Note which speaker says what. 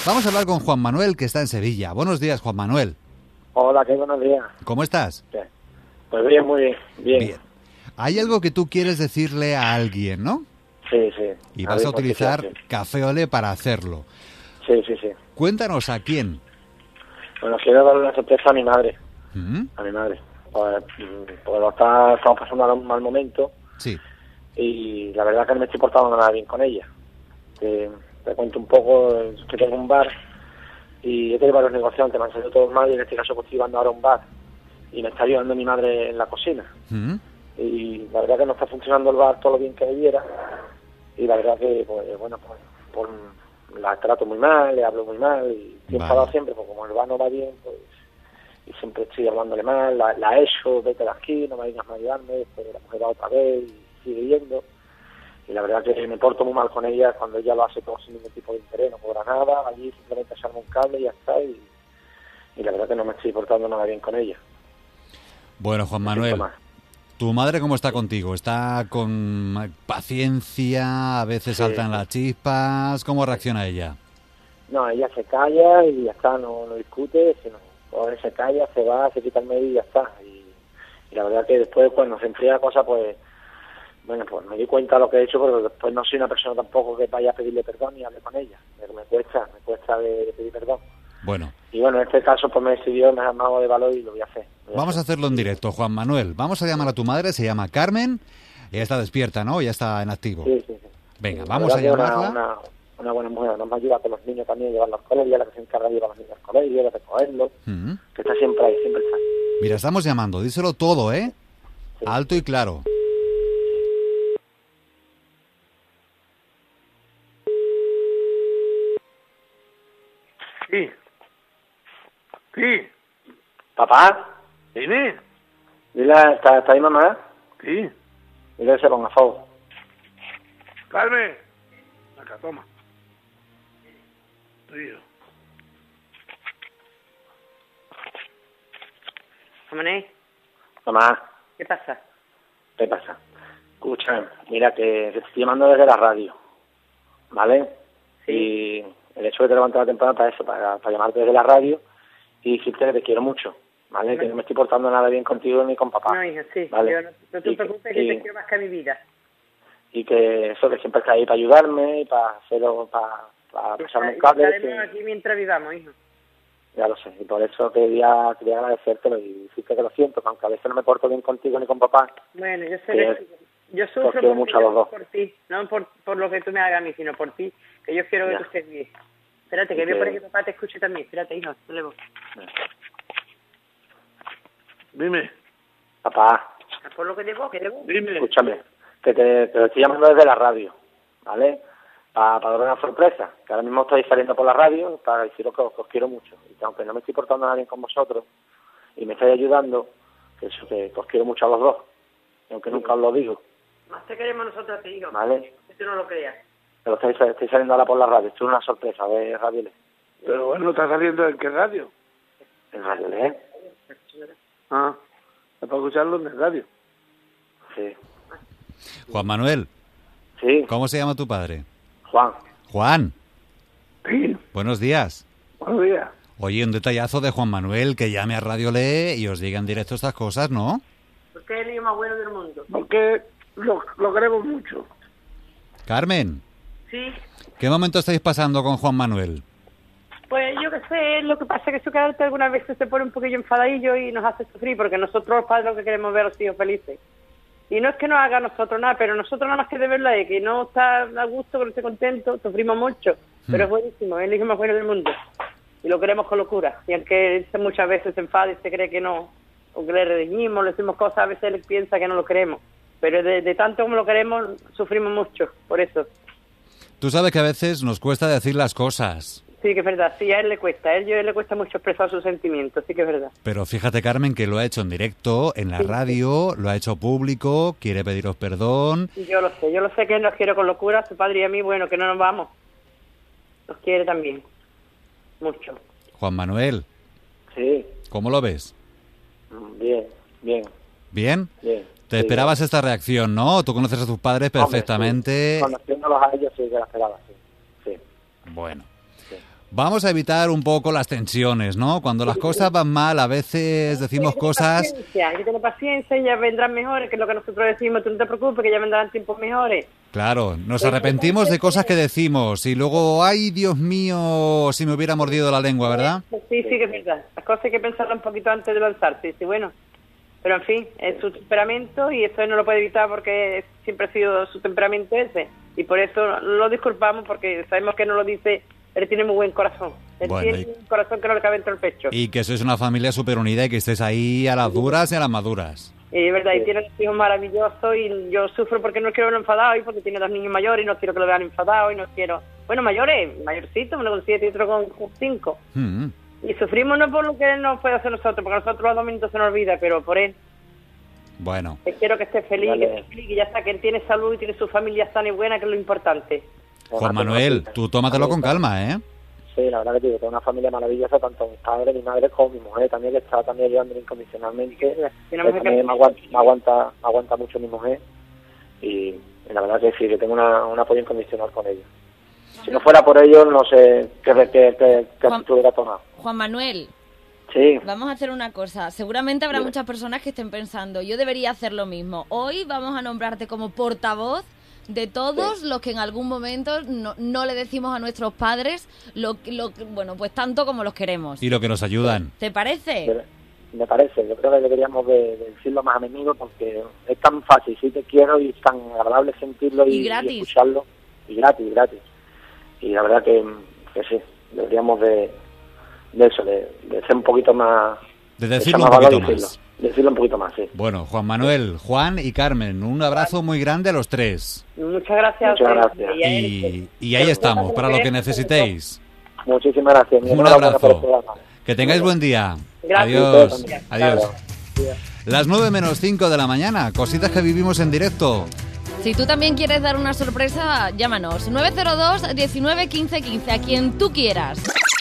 Speaker 1: Vamos a hablar con Juan Manuel, que está en Sevilla. Buenos días, Juan Manuel.
Speaker 2: Hola, qué buenos días.
Speaker 1: ¿Cómo estás?
Speaker 2: Bien. Pues bien, muy bien.
Speaker 1: Bien. Hay algo que tú quieres decirle a alguien, ¿no?
Speaker 2: Sí, sí.
Speaker 1: Y vas a utilizar Café Olé para hacerlo.
Speaker 2: Sí.
Speaker 1: Cuéntanos a quién.
Speaker 2: Bueno, quiero darle una sorpresa a mi madre.
Speaker 1: ¿Mm?
Speaker 2: A mi madre. Pues, porque estamos pasando un mal momento.
Speaker 1: Sí.
Speaker 2: Y la verdad que no me estoy portando nada bien con ella. Te cuento un poco, que tengo un bar y he tenido varios negociantes, me han salido todos mal y en este caso pues estoy llevando ahora a un bar y me está ayudando mi madre en la cocina.
Speaker 1: ¿Mm?
Speaker 2: Y la verdad que no está funcionando el bar todo lo bien que debiera y la verdad que pues la trato muy mal, le hablo muy mal y estoy enfadado siempre porque como el bar no va bien pues y siempre estoy hablándole mal, la he hecho, vete de aquí, no me vengas a ayudarme, después la mujer va otra vez y sigue yendo. Y la verdad que me porto muy mal con ella cuando ella lo hace todo sin ningún tipo de interés, no cobra nada, allí simplemente echarme un cable y ya está, y la verdad que no me estoy portando nada bien con ella.
Speaker 1: Bueno, Juan Manuel, ¿tu madre cómo está contigo? ¿Está con paciencia? ¿A veces saltan las chispas? ¿Cómo reacciona ella?
Speaker 2: No, ella se calla y ya está, no discute, sino se calla, se va, se quita el medio y ya está. Y la verdad que después cuando se enfría la cosa, pues pues me di cuenta de lo que he hecho, pero después no soy una persona tampoco que vaya a pedirle perdón y hable con ella. Me cuesta de pedir perdón.
Speaker 1: Bueno.
Speaker 2: Y bueno, en este caso pues me decidió, me ha armado de valor y lo voy a hacer.
Speaker 1: Vamos a hacerlo en directo, Juan Manuel. Vamos a llamar a tu madre, se llama Carmen. Ella está despierta, ¿no? Ya está en activo.
Speaker 2: Sí.
Speaker 1: Venga, vamos a llamarla.
Speaker 2: Una buena mujer, nos ayuda con los niños también a llevarlos al colegio, la que se encarga de llevar a los niños al colegio, de recogerlos, que está siempre ahí, siempre está.
Speaker 1: Mira, estamos llamando, díselo todo, ¿eh? Sí. Alto y claro.
Speaker 3: Sí.
Speaker 2: ¿Papá?
Speaker 3: Dime.
Speaker 2: Dile, ¿está ahí mamá?
Speaker 3: Sí.
Speaker 2: Dile que se ponga a fuego.
Speaker 3: Carmen. Acá, toma. Tuyo.
Speaker 4: Mané.
Speaker 2: Mamá.
Speaker 4: ¿Qué pasa?
Speaker 2: ¿Qué pasa? Escúchame, mira que te estoy llamando desde la radio, ¿vale?
Speaker 4: Sí.
Speaker 2: Y el hecho de que te levantes temprano para eso, para llamarte desde la radio y decirte que te quiero mucho, ¿vale? Que no me estoy portando nada bien contigo ni con papá.
Speaker 4: No, hija, sí.
Speaker 2: ¿vale?
Speaker 4: Yo no te preocupes, que te quiero más que a mi vida.
Speaker 2: Y que eso, que siempre está ahí para ayudarme y para hacerlo, para pasarme un cable.
Speaker 4: Estaremos aquí mientras vivamos, hijo.
Speaker 2: Ya lo sé, y por eso quería agradecértelo y decirte que lo siento, que aunque a veces no me porto bien contigo ni con papá.
Speaker 4: Bueno, yo sé que yo sufro por ti, no por lo que tú me hagas a mí, sino por ti, que yo quiero que tú estés bien. Espérate, que voy por aquí, papá te escuche también. Espérate, hijo, te levo.
Speaker 3: Dime.
Speaker 2: Papá.
Speaker 4: ¿Por lo que debo?
Speaker 3: Dime.
Speaker 2: Escúchame, que te estoy llamando desde la radio, ¿vale? Para dar una sorpresa, que ahora mismo estoy saliendo por la radio para deciros que os quiero mucho. Y que aunque no me estoy portando nada bien con vosotros y me estáis ayudando, que os quiero mucho a los dos. Y aunque nunca os lo digo.
Speaker 4: Más te queremos nosotros a ti, hijo.
Speaker 2: ¿Vale?
Speaker 4: Que tú no lo creas.
Speaker 2: Pero estoy saliendo ahora por la radio. Esto es una sorpresa, ¿ves, Radio Le?
Speaker 3: Pero bueno, ¿estás saliendo en qué radio?
Speaker 2: En Radio Le.
Speaker 3: Ah, ¿es para escucharlo en el radio?
Speaker 2: Sí.
Speaker 1: Juan Manuel.
Speaker 2: Sí.
Speaker 1: ¿Cómo se llama tu padre?
Speaker 2: Juan.
Speaker 3: Sí.
Speaker 1: Buenos días.
Speaker 3: Buenos días.
Speaker 1: Oye, un detallazo de Juan Manuel, que llame a Radio Le y os diga en directo estas cosas, ¿no?
Speaker 4: Porque es el niño más bueno del mundo.
Speaker 3: Porque lo queremos mucho.
Speaker 1: Carmen.
Speaker 4: Sí.
Speaker 1: ¿Qué momento estáis pasando con Juan Manuel?
Speaker 4: Pues yo qué sé, lo que pasa es que su carácter algunas veces se pone un poquillo enfadadillo y nos hace sufrir, porque nosotros los padres lo que queremos es ver a los hijos felices. Y no es que nos haga a nosotros nada, pero nosotros nada más que de verla es que no está a gusto, que no esté contento, sufrimos mucho, pero es buenísimo, es el hijo más bueno del mundo. Y lo queremos con locura. Y aunque él muchas veces se enfada y se cree que no, o que le redeñimos, le decimos cosas, a veces él piensa que no lo queremos. Pero de tanto como lo queremos, sufrimos mucho, por eso.
Speaker 1: Tú sabes que a veces nos cuesta decir las cosas.
Speaker 4: Sí, que es verdad, sí, a él le cuesta, a él le cuesta mucho expresar sus sentimientos, sí que es verdad.
Speaker 1: Pero fíjate, Carmen, que lo ha hecho en directo, en la radio, lo ha hecho público, quiere pediros perdón.
Speaker 4: Yo lo sé que él nos quiere con locura, su padre y a mí, bueno, que no nos vamos. Nos quiere también, mucho.
Speaker 1: Juan Manuel.
Speaker 2: Sí.
Speaker 1: ¿Cómo lo ves?
Speaker 2: Bien.
Speaker 1: ¿Bien?
Speaker 2: Bien.
Speaker 1: Te esperabas esta reacción, ¿no? Tú conoces a tus padres perfectamente.
Speaker 2: Hombre, sí. Conociéndolos a ellos sí que la esperaba, sí.
Speaker 1: Bueno. Vamos a evitar un poco las tensiones, ¿no? Cuando las cosas van mal, a veces decimos cosas...
Speaker 4: Hay que tener paciencia y ya vendrán mejores, que es lo que nosotros decimos. Tú no te preocupes, que ya vendrán tiempos mejores.
Speaker 1: Claro, nos arrepentimos de cosas que decimos y luego, ¡ay, Dios mío! Si me hubiera mordido la lengua, ¿verdad?
Speaker 4: Sí, que es verdad. Las cosas hay que pensarlas un poquito antes de lanzarse. Sí, bueno. Pero, en fin, es su temperamento y eso no lo puede evitar porque siempre ha sido su temperamento ese. Y por eso lo disculpamos porque sabemos que no lo dice... Él tiene muy buen corazón. Él tiene un corazón que no le cabe dentro del pecho.
Speaker 1: Y que sois una familia súper unida y que estés ahí a las duras y a las maduras.
Speaker 4: Y es verdad, y tiene un hijo maravilloso y yo sufro porque no quiero verlo enfadado y porque tiene 2 niños mayores y no quiero que lo vean enfadado y no quiero... Bueno, mayorcitos, uno con 7 y otro con 5. Y sufrimos no por lo que él nos puede hacer nosotros, porque a nosotros los momentos se nos olvida, pero por él.
Speaker 1: Bueno.
Speaker 4: Quiero que esté feliz, que ya está, que él tiene salud y tiene su familia sana y buena, que es lo importante.
Speaker 1: Juan Manuel, tú tómatelo con calma, ¿eh?
Speaker 2: Sí, la verdad que digo, tengo una familia maravillosa, tanto mis padres, mi madre como mi mujer también, que está también ayudándome incondicionalmente, que también me aguanta mucho mi mujer, y la verdad que sí, que tengo un apoyo incondicional con ellos. Si no fuera por ellos, no sé qué actitud hubiera tomado.
Speaker 5: Juan Manuel,
Speaker 2: sí.
Speaker 5: Vamos a hacer una cosa. Seguramente habrá muchas personas que estén pensando, yo debería hacer lo mismo. Hoy vamos a nombrarte como portavoz de todos los que en algún momento no le decimos a nuestros padres bueno, pues tanto como los queremos.
Speaker 1: Y lo que nos ayudan.
Speaker 5: ¿Te parece?
Speaker 2: Me parece. Yo creo que deberíamos de decirlo más a menudo porque es tan fácil, sí te quiero, y es tan agradable sentirlo y escucharlo. Y gratis. Y la verdad que sí, deberíamos de eso, de ser un poquito más...
Speaker 1: De decirlo un poquito más.
Speaker 2: Decirlo un poquito más, sí.
Speaker 1: Bueno, Juan Manuel, Juan y Carmen, un abrazo muy grande a los 3.
Speaker 4: Muchas gracias.
Speaker 1: Y ahí estamos, para lo que necesitéis.
Speaker 2: Muchísimas gracias.
Speaker 1: Un abrazo. Que tengáis buen día.
Speaker 4: Gracias.
Speaker 1: Adiós. Las 9:05 de la mañana, cositas que vivimos en directo.
Speaker 5: Si tú también quieres dar una sorpresa, llámanos. 902 19 15 15, a quien tú quieras.